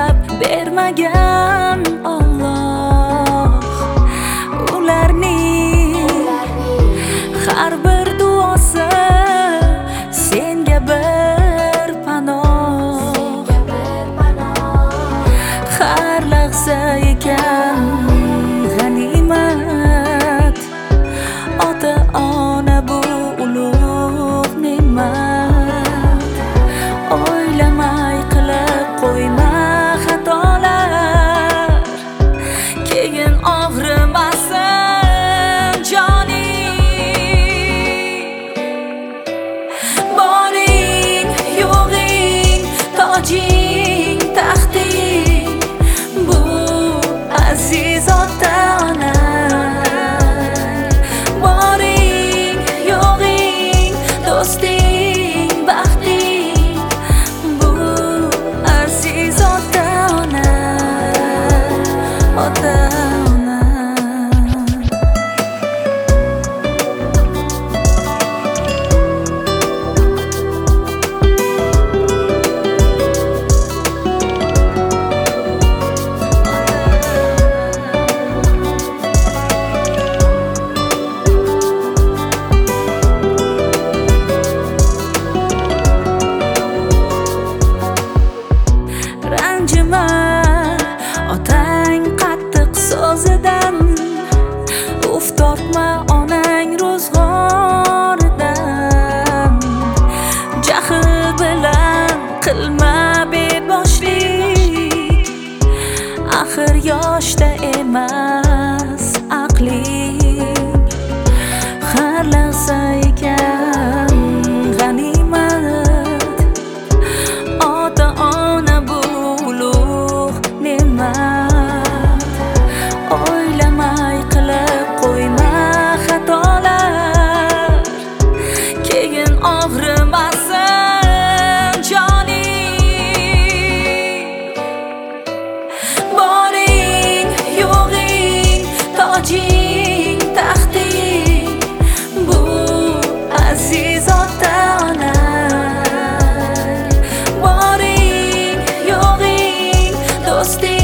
cheklab bermagan Alloh. Ularning har bir duosi senga bir panoh. Har lahza ekan g'animat, ota ona bu ulug' ne'mat. O'ylamay qilib qo'yma xatolar, keyin og'rimasin joning. Boring yo'g'ing, tojing, taxting, bu aziz ota-onang. Boring yo'g'ing, do'sting, baxting, bu aziz ota-onang, ota-onang. Ranjima otang qattiq so'zidan, uf tortma onang ro'zg'oridan. Jahl bilan qilma beboshlik, axir yoshda emas aqling. Har lahza ekan g'animat, ota-ona bu ulug' ne'mat. O'ylamay qilib qo'yma xatolar, keyin og'rimasin joning. Boring yo'g'ing, tojing, taxting, bu aziz ota-onang. Boring yo'g'ing, do'sting,